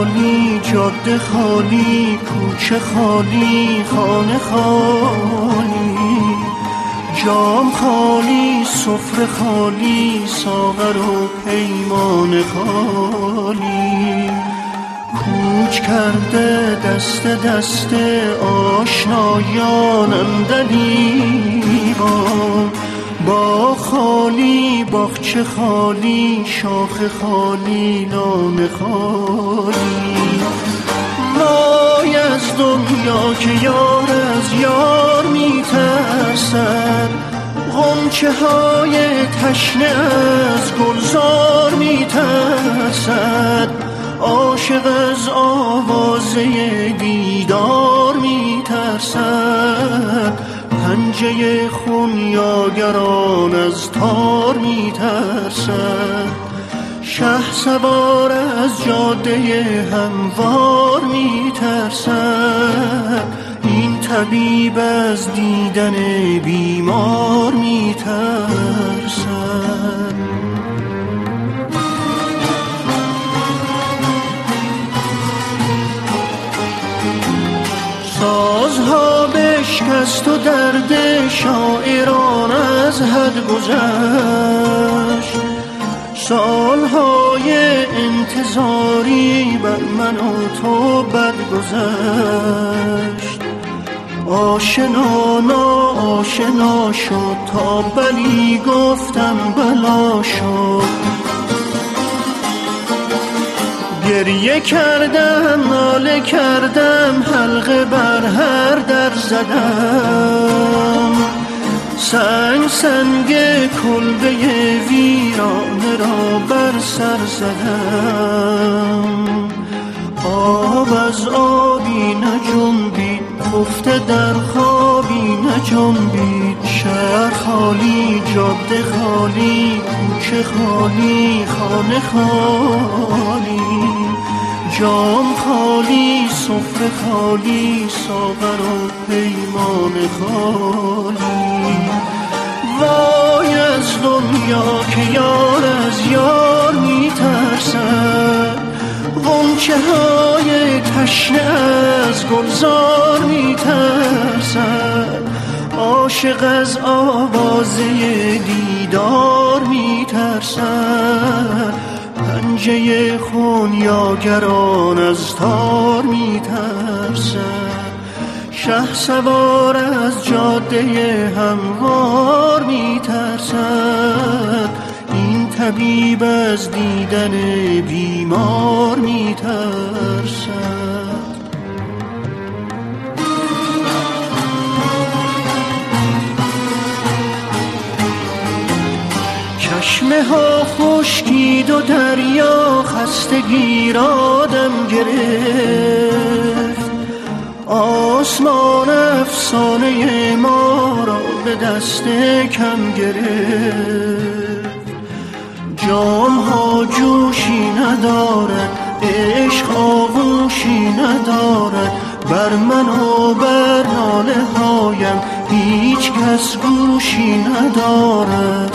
خالی، جاده خالی، کوچه خالی، خانه خالی، جام خالی، سفره خالی، ساغر و پیمان خالی. کوچ کرده دست دست آشنایان عندلیبان، با خالی، باغچه خالی، شاخ خالی، لانه خالی. وای از دنیا که یار از یار میترسد، غنچه های تشنه از گلزار میترسد، عاشق از آوازه دیدار میترسد، پنجه خونیاگران از تار میترسد، شهسوار از جاده هموار میترسد، این طبیب از دیدن بیمار میترسد. سازها بشکست و درد شاعران از حد گذشت، سالهای انتظاری بر من و تو بد گذشت. آشنا ناآشنا شد تا بلی گفتم بلا شد، گریه کردم ناله کردم حلقه بر هر در زدم، سنگ سنگ کلبه ویرانه را بر سر زدم. آب از آبی نجنبید، خفته در خوابی نجنبید، شهر خالی، جاده خالی، کوچه خالی، خانه خالی، جام خالی، سفره خالی، ساغر و پیمان خالی. وای از دنیا که یار از یار میترسد، غنچه های تشنه از گلزار میترسد، عاشق از آوازه دیدار میترسد، پنجه خونیاگران از تار میترسد، شهسوار از جاده هموار میترسد، این طبیب از دیدن بیمار میترسد. چشمه ها خشکید و دریا خستگی را دم گرفت، آسمان افسانه ما را به دست کم گرفت، جام ها جوشی ندارد، عشق آغوشی ندارد، بر من و بر ناله هایم هیچ کس گوشی ندارد.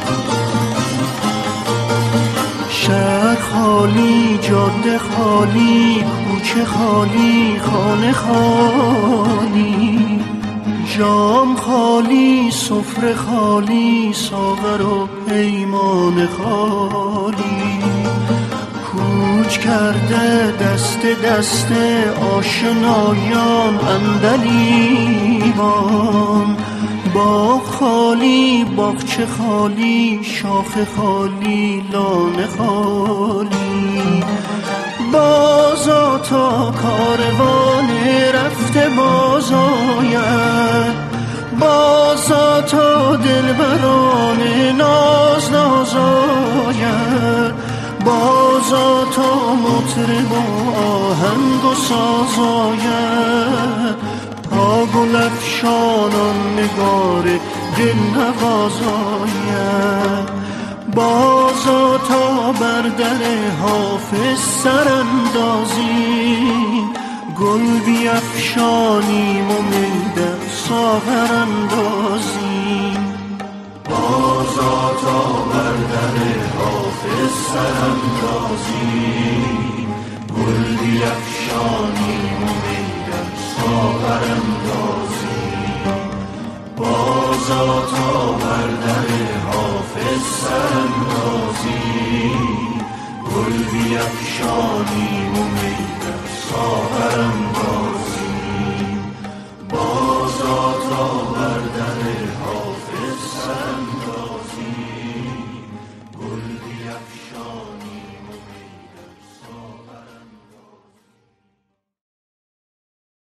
شهر خالی، جاده خالی، کوچه خالی، خانه خالی، جام خالی، سفره خالی، ساغر و پیمان خالی. کوچ کرده دست دست آشنایان عندلیبان، باغ خالی، باغچه خالی، شاخ خالی، لانه خالی. بازا تا کاروان رفته باز آید، بازا تا دلبران ناز ناز آید، بازا تا مطرب و آهنگ و ساز آید، تا گل افشانان نگار دل نواز آید، بازا تا بر در حافظ سراندازیم، گل بیفشانیم و می در ساغر اندازیم. بازا تا بر در حافظ سراندازیم، گل بیفشانیم و میدم ساغر اندازیم، بازا تا بر در حافظ سراندازیم، گل بیفشانیم و میدم ساغر اندازیم، بازا تا بر در حافظ سراندازیم.